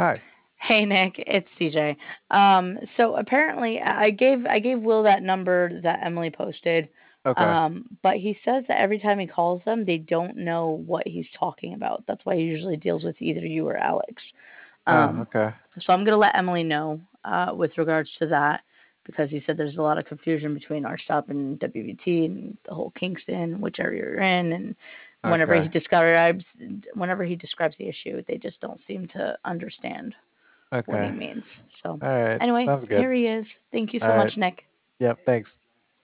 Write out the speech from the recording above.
Hi. Hey Nick, it's CJ. So apparently I gave Will that number that Emily posted. Okay. But he says that every time he calls them, they don't know what he's talking about. That's why he usually deals with either you or Alex. Oh, Um, okay. so I'm gonna let Emily know with regards to that because he said there's a lot of confusion between our stop and WVT and the whole Kingston, which area you're in, and whenever he Okay. describes whenever he describes the issue, they just don't seem to understand what he Okay. means. So, All right. anyway, Sounds good. here he is. Thank you All so right. much, Nick. Yep. Thanks.